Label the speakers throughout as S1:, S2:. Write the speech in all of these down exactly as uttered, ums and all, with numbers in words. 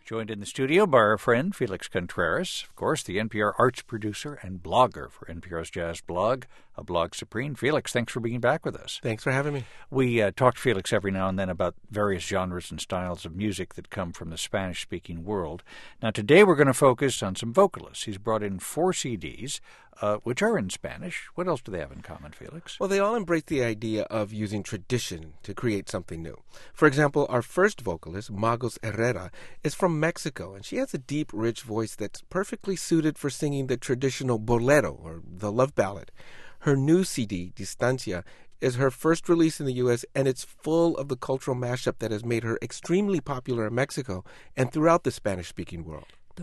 S1: Joined in the studio by our friend Felix Contreras, of course, the N P R arts producer and blogger for N P R's Jazz Blog, a blog supreme. Felix, thanks for being back with us.
S2: Thanks for having me.
S1: We uh, talk to Felix every now and then about various genres and styles of music that come from the Spanish-speaking world. Now, today we're going to focus on some vocalists. He's brought in four C Ds, uh, which are in Spanish. What else do they have in common, Felix?
S2: Well, they all embrace the idea of using tradition to create something new. For example, our first vocalist, Magos Herrera, is from Mexico, and she has a deep, rich voice that's perfectly suited for singing the traditional bolero, or the love ballad. Her new C D, Distancia, is her first release in the U S, and it's full of the cultural mashup that has made her extremely popular in Mexico and throughout the Spanish-speaking world.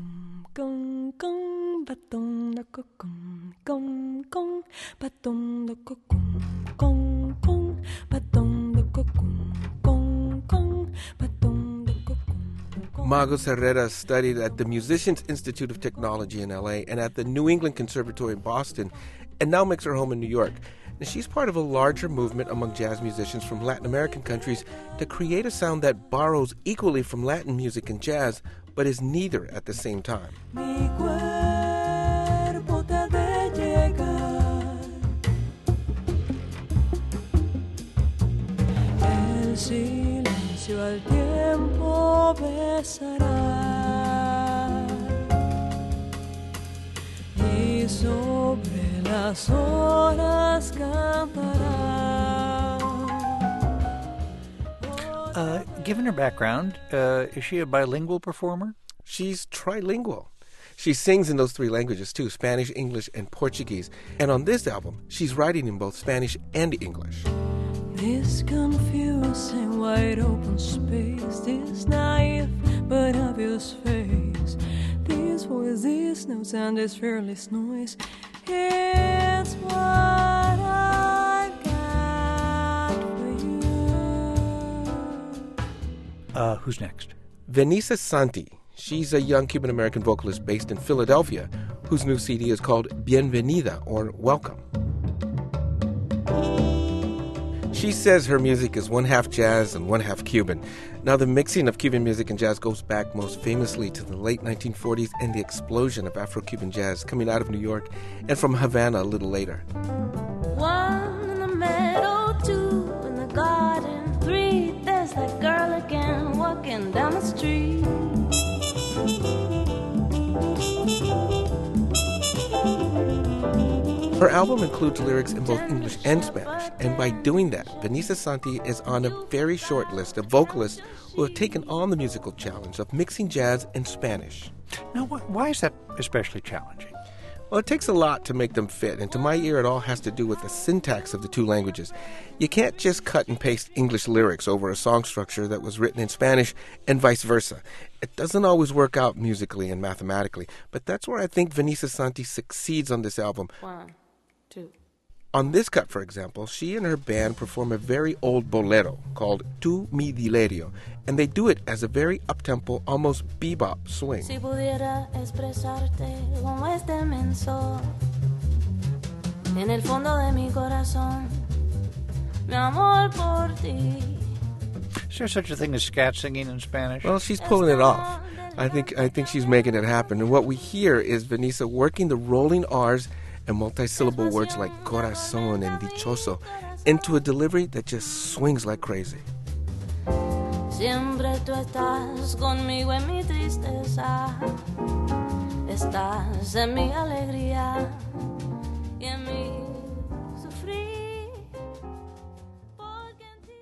S2: Magos Herrera studied at the Musicians Institute of Technology in L A and at the New England Conservatory in Boston, and now makes her home in New York. And she's part of a larger movement among jazz musicians from Latin American countries to create a sound that borrows equally from Latin music and jazz, but is neither at the same time. Mi cuerpo te ha de llegar. El silencio al tiempo besará y sobre las horas cantará.
S1: Uh, given her background, uh, is she a bilingual performer?
S2: She's trilingual. She sings in those three languages too, Spanish, English, and Portuguese. And on this album, she's writing in both Spanish and English.
S3: This confusing wide open space, this naive but obvious face, this voice, this notes, and this fearless noise, it's what I've got for you.
S1: Uh, who's next?
S2: Vanessa Santi. She's a young Cuban-American vocalist based in Philadelphia, whose new C D is called Bienvenida, or Welcome. She says her music is one half jazz and one half Cuban. Now, the mixing of Cuban music and jazz goes back most famously to the late nineteen forties and the explosion of Afro-Cuban jazz coming out of New York and from Havana a little later.
S3: One in the meadow, two in the garden, three, there's that girl again walking down the street.
S2: Her album includes lyrics in both English and Spanish, and by doing that, Vanessa Santi is on a very short list of vocalists who have taken on the musical challenge of mixing jazz and Spanish.
S1: Now, wh- why is that especially challenging?
S2: Well, it takes a lot to make them fit, and to my ear, it all has to do with the syntax of the two languages. You can't just cut and paste English lyrics over a song structure that was written in Spanish and vice versa. It doesn't always work out musically and mathematically, but that's where I think Vanessa Santi succeeds on this album.
S3: One, two.
S2: On this cut, for example, she and her band perform a very old bolero called Tu Mi Delirio, and they do it as a very up-tempo, almost bebop swing.
S3: Si pudiera expresarte como este menso en el fondo de mi corazón, mi amor por ti.
S1: Is there such a thing as scat singing in Spanish?
S2: Well, she's pulling it off. I think I think she's making it happen. And what we hear is Vanessa working the rolling R's and multi-syllable words like corazón and dichoso into a delivery that just swings like crazy.
S3: Siempre tú estás conmigo en mi tristeza, estás en mi alegría y en mi sufrir. Porque en ti.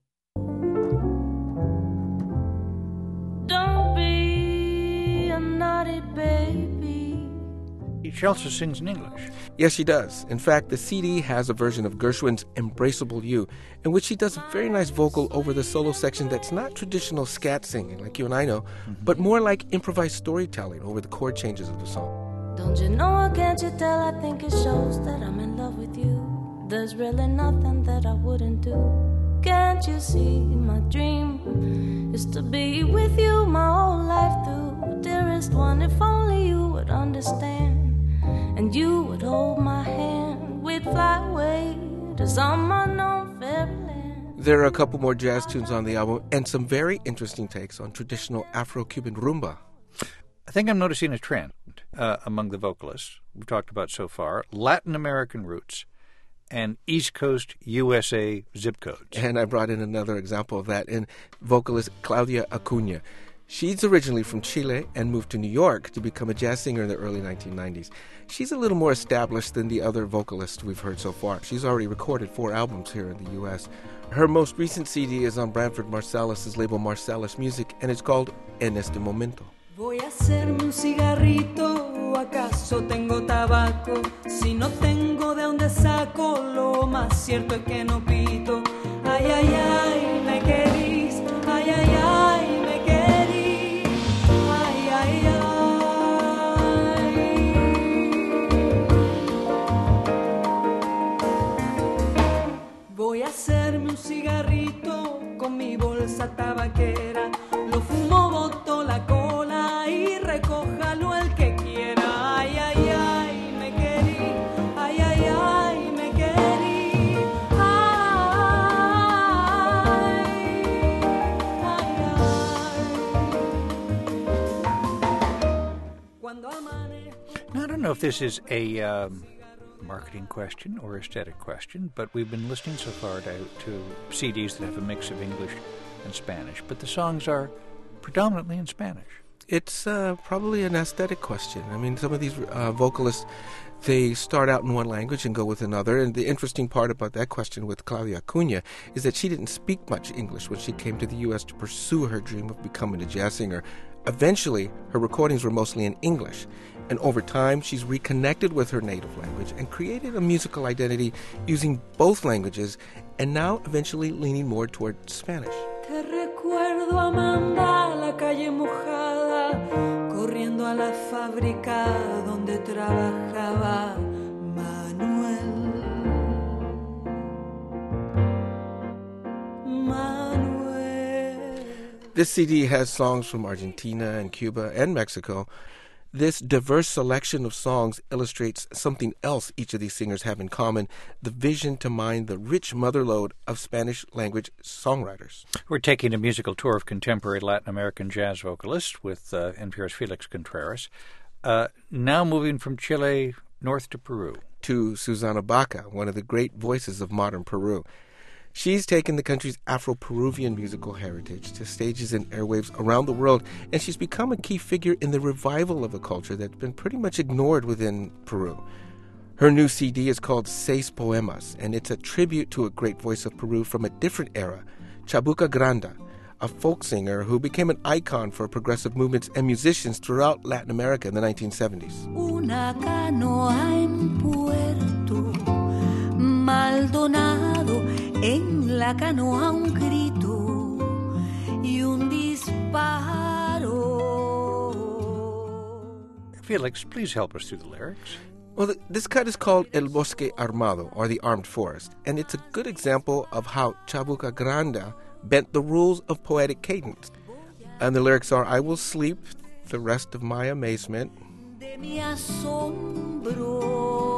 S3: Don't be a naughty baby.
S1: She also sings in English.
S2: Yes, she does. In fact, the C D has a version of Gershwin's Embraceable You, in which she does a very nice vocal over the solo section that's not traditional scat singing, like you and I know, mm-hmm. but more like improvised storytelling over the chord changes of the song.
S3: Don't you know, can't you tell, I think it shows that I'm in love with you. There's really nothing that I wouldn't do. Can't you see my dream is to be with you my whole life through. Dearest one, if only you would understand, and you would hold my hand, we'd fly away to some unknown fairyland.
S2: There are a couple more jazz tunes on the album and some very interesting takes on traditional Afro-Cuban rumba.
S1: I think I'm noticing a trend uh, among the vocalists we've talked about so far: Latin American roots and East Coast U S A zip codes.
S2: And I brought in another example of that in vocalist Claudia Acuna. She's originally from Chile and moved to New York to become a jazz singer in the early nineteen nineties. She's a little more established than the other vocalists we've heard so far. She's already recorded four albums here in the U S. Her most recent C D is on Branford Marsalis' label Marsalis Music, and it's called En Este Momento.
S4: Voy a hacerme un cigarrito, ¿acaso tengo tabaco? Si no tengo, ¿de dónde saco? Lo más cierto es que no pito. Ay, ay, ay, me querís. Ay, ay, ay, me querís. Ay, ay, ay. Voy a hacerme un cigarrito con mi bolsa tabaquera. Lo fumo, boto la cola y recójalo el que quiera. Ay, ay, ay, me querí. Ay, ay, ay, me querí. Ay, ay, ay. Cuando amanezco.
S1: Now, I don't know if this is a um, marketing question or aesthetic question, but we've been listening so far to, to C Ds that have a mix of English and Spanish, but the songs are predominantly in Spanish.
S2: It's uh, probably an aesthetic question. I mean, some of these uh, vocalists, they start out in one language and go with another. And the interesting part about that question with Claudia Acuna is that she didn't speak much English when she came to the U S to pursue her dream of becoming a jazz singer. Eventually, her recordings were mostly in English. And over time, she's reconnected with her native language and created a musical identity using both languages, and now eventually leaning more toward Spanish.
S4: Te recuerdo, Amanda, la calle mojada, corriendo a la fábrica donde trabajaba Manuel. Manuel.
S2: This C D has songs from Argentina and Cuba and Mexico. This diverse selection of songs illustrates something else each of these singers have in common: the vision to mine the rich motherlode of Spanish-language songwriters.
S1: We're taking a musical tour of contemporary Latin American jazz vocalists with uh, N P R's Felix Contreras. Uh, now moving from Chile north to Peru.
S2: To Susana Baca, one of the great voices of modern Peru. She's taken the country's Afro-Peruvian musical heritage to stages and airwaves around the world, and she's become a key figure in the revival of a culture that's been pretty much ignored within Peru. Her new C D is called Seis Poemas, and it's a tribute to a great voice of Peru from a different era, Chabuca Granda, a folk singer who became an icon for progressive movements and musicians throughout Latin America in the nineteen seventies.
S4: Una canoa en Puerto Maldonado, en la canoa un grito y un disparo.
S1: Felix, please help us through the lyrics.
S2: Well, th- this cut is called El Bosque Armado, or the Armed Forest, and it's a good example of how Chabuca Granda bent the rules of poetic cadence. And the lyrics are, I will sleep the rest of my amazement.
S4: De mi asombro.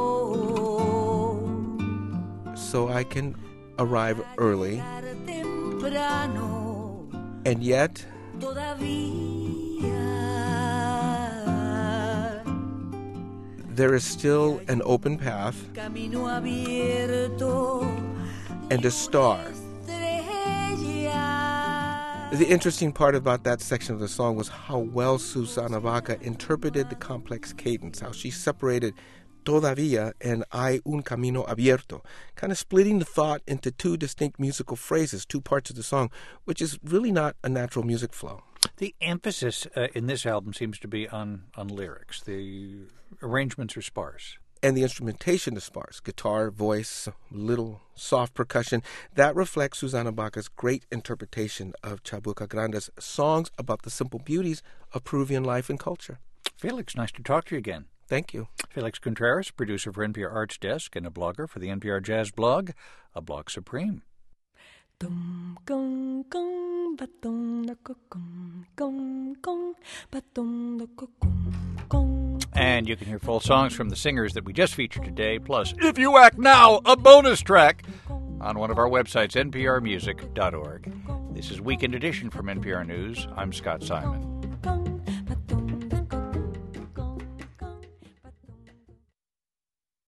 S2: So I can arrive early,
S4: Temprano,
S2: and yet
S4: todavía.
S2: there is still an open path
S4: Camino abierto.
S2: and a star. The interesting part about that section of the song was how well Susana Baca interpreted the complex cadence, how she separated todavía and hay un camino abierto, kind of splitting the thought into two distinct musical phrases, two parts of the song, which is really not a natural music flow.
S1: The emphasis uh, in this album seems to be on, on lyrics. The arrangements are sparse.
S2: And the instrumentation is sparse. Guitar, voice, little soft percussion. That reflects Susana Baca's great interpretation of Chabuca Granda's songs about the simple beauties of Peruvian life and culture.
S1: Felix, nice to talk to you again.
S2: Thank you.
S1: Felix Contreras, producer for N P R Arts Desk and a blogger for the N P R Jazz blog, A Blog Supreme.
S4: Dum gong gong baton da gong gong gong baton da gong gong.
S1: And you can hear full songs from the singers that we just featured today, plus If You Act Now, a bonus track on one of our websites, n p r music dot org. This is Weekend Edition from N P R News. I'm Scott Simon.